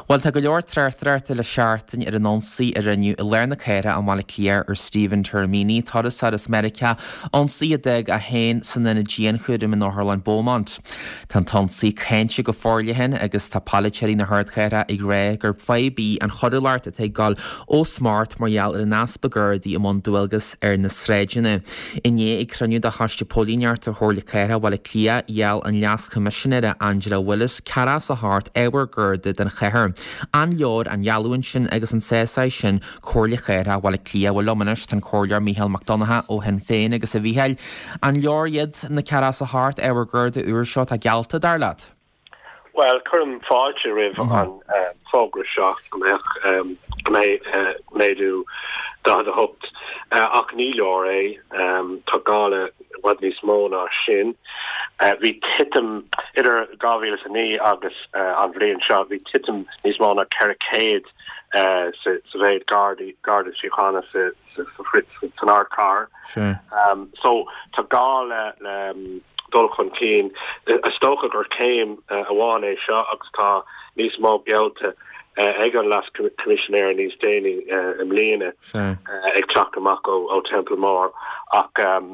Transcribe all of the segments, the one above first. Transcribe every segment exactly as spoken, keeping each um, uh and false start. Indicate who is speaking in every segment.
Speaker 1: Well tá go leor treartreairta le seaartain ar an onsaí ar aniu i learna chéire an mala cléir ar Stephen Termini Todas Saras America onsaí a deag a hain san na Jean chuidim in Northern Beaumont. Tá tonsaí chéintse go fórliahan agus tá palacherí na hard chéire ag ré gur faibí an choduláirt a te gal ó smart marall ar an naspa gurdaí am an dualgas ar na sréideanna. Iné ag craniú de haiste pólíneart a thorla chéire bhla clia iall an leas commissionéire Angela Willis caras a hart ewer gurda den chéir. An leor an jaluin sin agus an sésáid sin cóirla chéire bhla clia bhfuil lomanis tan cóirlear Michael McDonagh ó hen féin agus a bhíheil. An leor iad na caras a hart ewer gurda uair seo a gealta dar leat.
Speaker 2: Well, current fáilte rih an fógra seach mé méadú dá a hocht ach ní leor é tá gála wat níos mó ná sin. Bhí titim idir gáhíle a ní agus an bhléon seo bhí titim níos mó na caricéad sa bhéad gardaí garda síochanna sa fritz san ár um So tá gála dul chun cín a stocha gur céim a bháin é seo agus tá níos mó bealta ag an las commissionéir níos déine im léine ag teach amach ó Templemore ach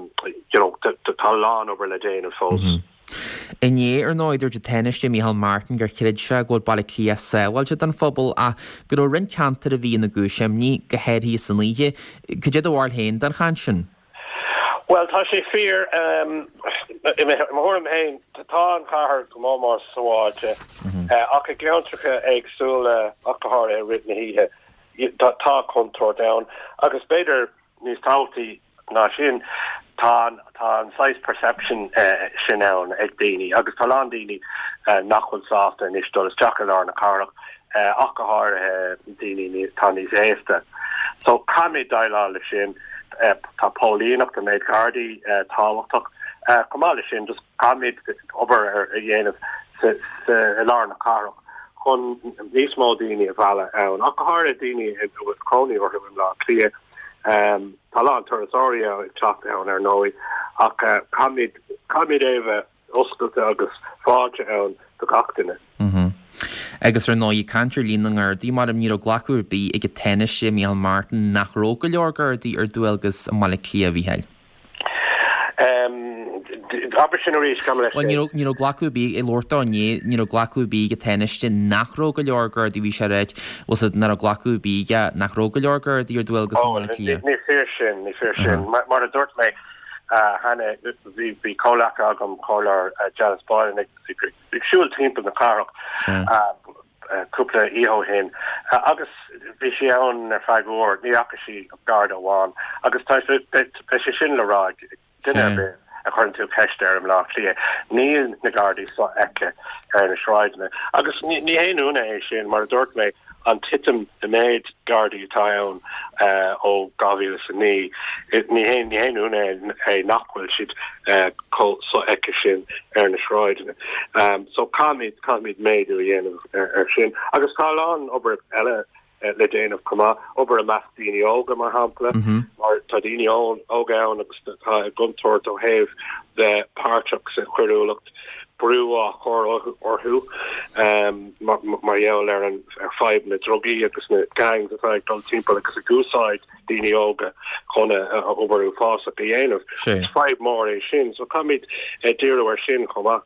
Speaker 2: tá lán over le déine fós.
Speaker 1: Iné ar náidir de teniste Michael Martin gur chiid se ggóil bailla clia sáil se an fphobal a gur rinn cantar a bhí na gúisem ní go héirí san líhe go dé bhhail héin den chan sin.
Speaker 2: Well, tá sé fear um im hain tá an chahar go má mar sáide ach a geantracha agsúla achthar a rit na hithe tá contour down agus beidir níos tátaí ná sin tá tá an size perception sin ann ag daoine agus tá lá daoine nachfuil sásta níos dul is teachar na carach achthar daoine tá níos éasta so camid dailá le sin tá Paulínach de méid gardaí táhachtach cumáile sin just camid obair ar a dhéanamh sa lá na carach chun níos mó daoine a bhela ann ach thar a daoine bhfuil crónaí or bhfuil lá clia tá lá an tuairteáirí ag teach ann ar nóí ach camid camid éh oscailte agus fáilte ann do gachtainine.
Speaker 1: Agus ar nóí cantar lína ar dí mar am ní ghlaú bí ag tennis sé Michael Martin nach ró go leor gurdaí ar dúilgus mala clia bhíheil. Ní ghlaú bí i Lortáné ní ghlaú bí go teniste nach ró go leor gurdaí bhí sé réid was nar a ghlaú bí nach ró go leor gurdaí ar dúilgus mala clia.
Speaker 2: Ní fear sin ní fear sin mar a dúirt mé hanna bhí cólaach agam cholar Janice Boylan ag siúil timp na carach cúpla ího hin agus bhí sé ann ar feagúir ní acha sí garda bháin agus tá sé sin le ráid duine a chun tú ceiste ar am lá lia níl na gardaí so eice ar na sráidna agus ní héanúna é sin mar a dúirt mé an titim de méid gardaí tá ann ó gáhíle sa ní ní ní héanúna é nachhfuil siad so eice sin ar na sráidna so cáid cáid méadú dhéanamh ar sin agus tá lán obair eile le déanamh cumá obair a meas daoine óga mar hampla mar tá daoine óga ann agus tá guntóirt ó thaobh de páirteach sa chuirúlacht brú a chor orthú mar dhéil ar an ar feib na drogaí agus na gangs atá ag dul timpeall agus a gúsáid daoine óga chuna obairú fása a dhéanamh feib mór é sin so camid díreú ar sin chumach